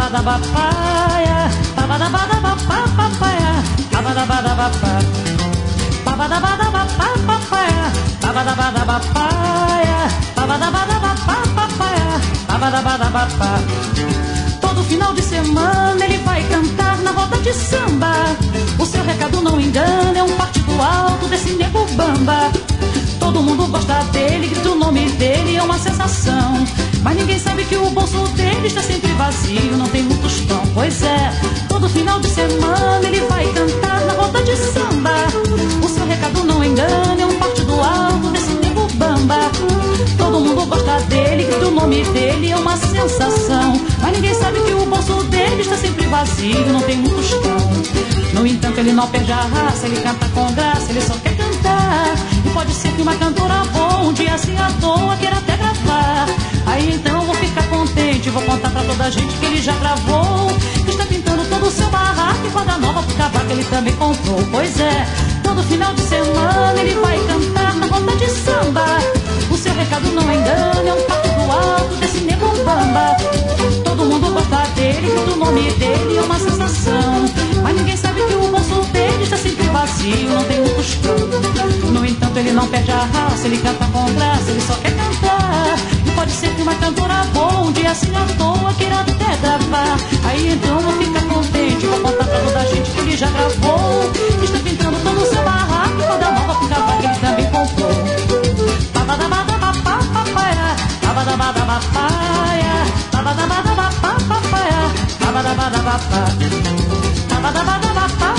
babadabapapaya, babadabadabapapaya, babadabadabapapaya, babadabadabapapaya, babadabadabapaya, babadabadabapapaya, babadabadabapapaya. Todo final de semana ele vai cantar na roda de samba. O seu recado não engana, é um partido alto desse nego bamba. Todo mundo gosta dele, grita o nome dele, é uma sensação. Mas ninguém sabe que o bolso dele está sempre vazio, não tem muito tostão. Pois é, todo final de semana ele vai cantar na roda de samba. O seu recado não engana, é um partido alto desse nego bamba. Todo mundo gosta dele, grita o nome dele, é uma sensação. Mas ninguém sabe que o bolso dele está sempre vazio, não tem muito tostão. No entanto ele não perde a raça, ele canta com graça, ele só quer cantar. E pode ser que uma cantora boa um dia assim à toa queira até gravar. Aí então eu vou ficar contente, vou contar pra toda a gente que ele já gravou, que está pintando todo o seu barraco e roda nova pro cavaco ele também comprou. Pois é, todo final de semana ele vai cantar na roda de samba. O seu recado não engana, é um pato do alto desse nego bamba. Todo mundo gosta dele, grita o nome dele, é uma sensação. Mas ninguém sabe que o bolso dele está sempre vazio, não tem um tostão. No entanto ele não perde a raça, ele canta com graça, ele só quer cantar. E pode ser que uma cantora boa um dia assim à toa queira até gravar. Aí então eu vou ficar contente, vou contar pra toda a gente que ele já gravou, que está pintando todo o seu barraco e roda nova pro cavaco ele também comprou. Babadabadabapapaya, babadabadabapaya, babadabadabapapaya, babadabadabapaya,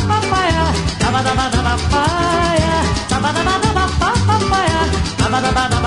babadabadabapapaya, babadabadabapaya, babadabadabapapaya, babadabadabapaya.